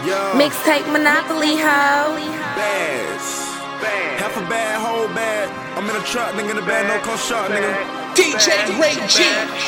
Mixtape Monopoly, ho. Bads. Half a bad, whole bad. I'm in a truck, nigga, in the bad, no cold shot, nigga. DJ Ray G.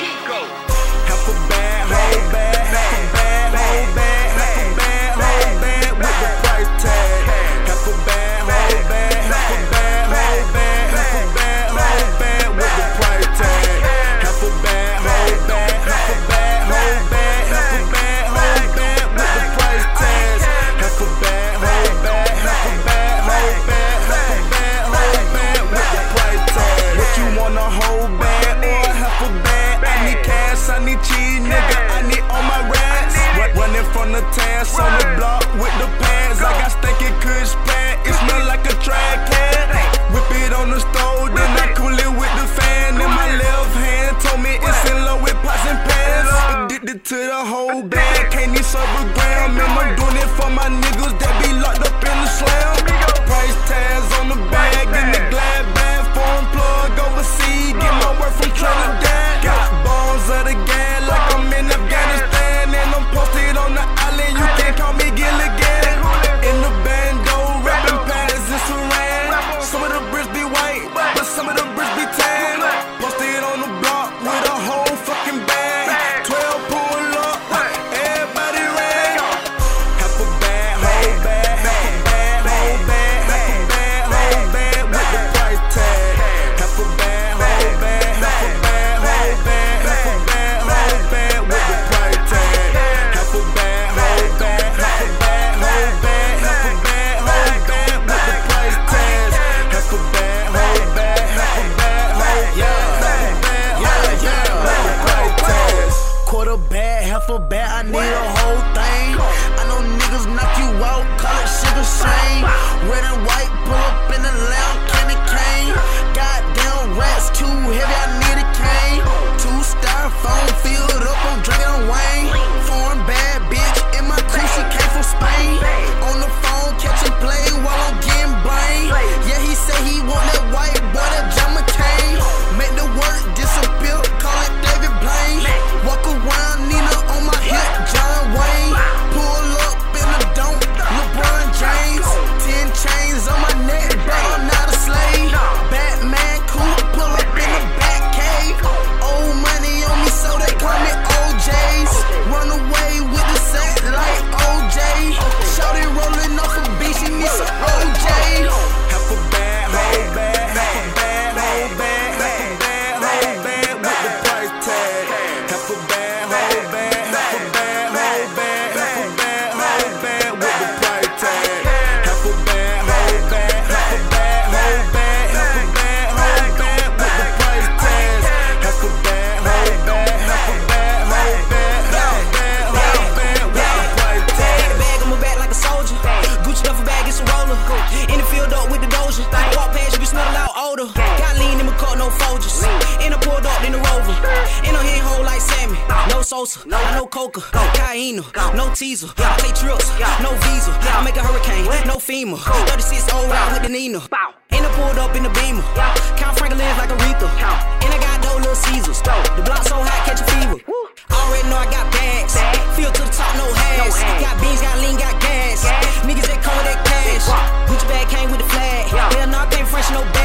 Half a bad, whole bad. Half a bad, whole bad. Half a bad, whole bad with the price tag. Half a bad, whole bad. Half a bad, whole bad. Half a bad, whole bad with the price tag. Half a bad, whole bad. Half a bad, whole bad. Half a bad, whole bad with the price tag. Half a bad, whole bad. Half a bad, whole bad. Half a bad, whole bad with the price tag. What you want, a whole bad or half a bad? I need cash, I need cheese, nigga. I need all my rats. Running from the task on the block with the pads. I got stinking kush pad. It smell like a track can. Whip it on the stove, then I cool it with the fan. In my left hand, told me it's in love with pots and pans. Addicted to the whole bag, can't need sober gram. And I'm doing it for my niggas that be locked up in the slam. Price tags on the bag, in the glad bag. Foreign plug overseas, get my work from Trinidad. Got balls of the gas like I'm in Afghanistan. And I'm posted on the island, you can't call me Gilligan. In the bando, rapping pads and saran. Some of the bricks be white, but some of the bricks be tan. Posted on the block with a whole fucking bag. 12 pull up, everybody ran. Half a bad, whole bad. Half a bad, whole bad. Half a bad, whole bad with the price tag. Half a bad, whole bad. Half a bad, whole bad. Half a bad, whole bad with the price tag. Half a bad, whole bad. Half a bad, whole bad. Half a bad, whole bad with the price tag. Half a bad, whole bad. Half a bad, whole bad. Half a bad, whole bad with the price tag. Quarter bad, half a bad, I need a whole thing. I know niggas knock you out, call it sugar shame. Red and white, pull up in the lounge, candy cane. Goddamn rats, too heavy, I need a cane. 2 styrofoam filled up, I'm drinking Wayne. Foreign bad bitch in my crew, she came from Spain. On the phone, catching play while I'm getting blamed. Yeah, he say he want that white boy, that John McCain. Make the work disappear, call it David Blaine. Walk around, Nina on my hip, John Wayne. Pull up in the dome, LeBron James. 10 chains on my neck, but I'm not a slave. Batman cool, pull up in the back cave. Old money on me, so they call me OJs. Run away with the set like OJ. Shorty rolling off a beach, she need some OJ. Half a bad, whole bad. Half a bad, whole bad. Half a bad, whole bad with the price tag. Half a bad, whole bad. Half a bad, whole bad. Half a bad, whole bad with the price tag. Half a bad, whole bad. Half a bad, whole bad. Half a bad, whole bad with the price tag. Half a bad, whole bad. Half a bad, whole bad. Half a bad, whole bad with the price tag. Bag on my back like a soldier. Gucci duffel bag, it's a roller. In the field up with the Doja. Walk past you, can smell a lot older. Got lean in my car, no Folgers. And I pulled up in the Rover. And I'm hitting hole like Sammy. No Sosa, I know Coca. Cayenne, no teaser. I take trips, no visa. I make a hurricane, no FEMA. 36 old ride with the Nina. And I pulled up in the Beamer. Count Franklin's like Aretha. And I got those little Caesars. The block so hot, catch a fever. Already know I got bags. Feel to the top, no hash. Got beans, got lean, got gas. Niggas that come with that cash. Gucci bag came with the flag. Hell no, I came fresh, no bag.